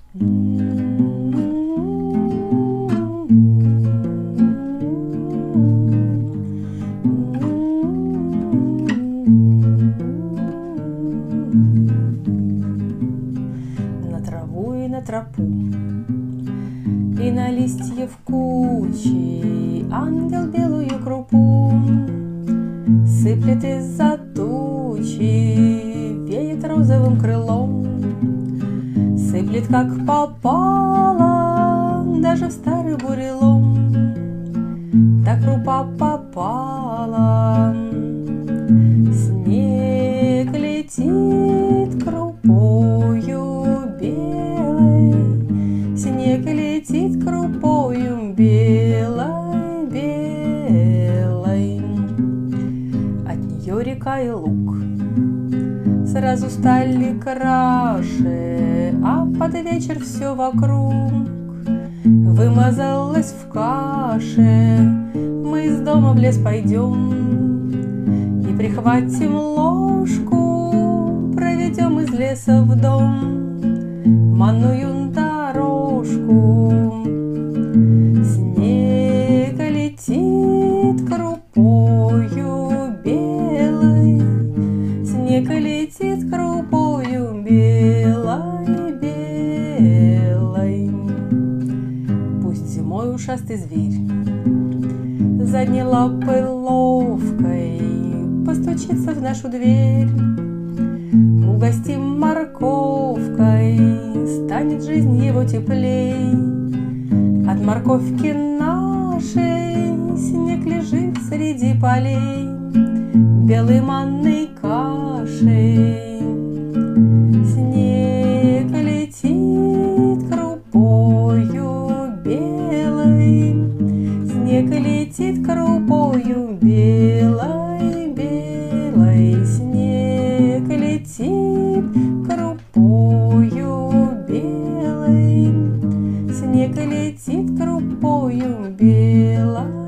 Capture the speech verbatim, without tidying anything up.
На траву и на тропу, и на листья в кучи ангел белую крупу сыплет из-за тучи, веет розовым крылом, сыплет как попало, даже в старый бурелом. Так крупа попала, снег летит крупою белой, снег летит крупою белой, белой. От нее река и луг сразу стали краше, а под вечер все вокруг вымазалось в каше. Мы из дома в лес пойдем и прихватим ложку, проведем из леса в дом манную дорожку. Снег летит крупою белой, снег летит крупою белой, белой. Пусть зимой ушастый зверь задней лапой ловкой постучится в нашу дверь, угостим морковкой, станет жизнь его теплей. От морковки нашей снег лежит среди полей белой манной кашей. Снег летит крупою белой, снег летит крупою белой, белой. Снег летит крупою белой, снег летит крупою белой.